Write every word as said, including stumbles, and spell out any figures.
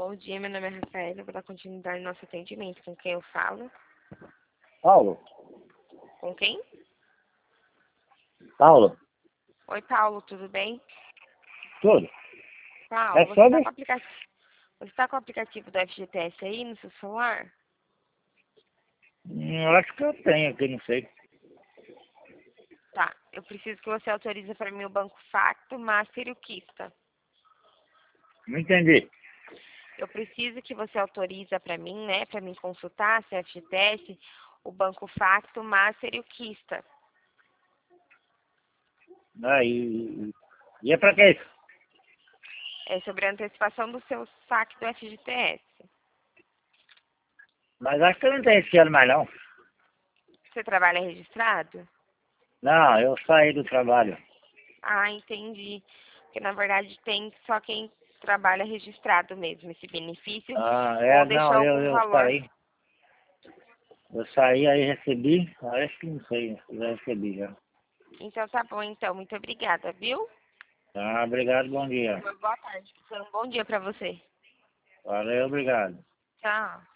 Bom dia, meu nome é Rafaela, eu vou dar continuidade no nosso atendimento. Com quem eu falo? Paulo? Com quem? Paulo? Oi, Paulo, tudo bem? Tudo? Paulo, É você está sobre? com o aplicativo, você tá com o aplicativo do F G T S aí no seu celular? Hum, Eu acho que eu tenho aqui, não sei. Tá, eu preciso que você autorize para mim o Banco Facto, Master e o Kista. Não entendi. Eu preciso que você autorize para mim, né, para mim consultar se é F G T S, o Banco Facto, Master e o Kista. Aí, e é pra que isso? É sobre a antecipação do seu saque do F G T S. Mas acho que eu não tenho esse ano mais não. Você trabalha registrado? Não, eu saí do trabalho. Ah, entendi. Porque na verdade tem só quem trabalha registrado mesmo esse benefício Ah, é, ou não, deixar eu, algum eu valor. saí. Eu saí, aí recebi. Acho que não sei, já recebi já. Então tá bom, então. Muito obrigada, viu? Tá, obrigado, bom dia. Uma boa tarde. Um bom dia pra você. Valeu, obrigado. Tchau.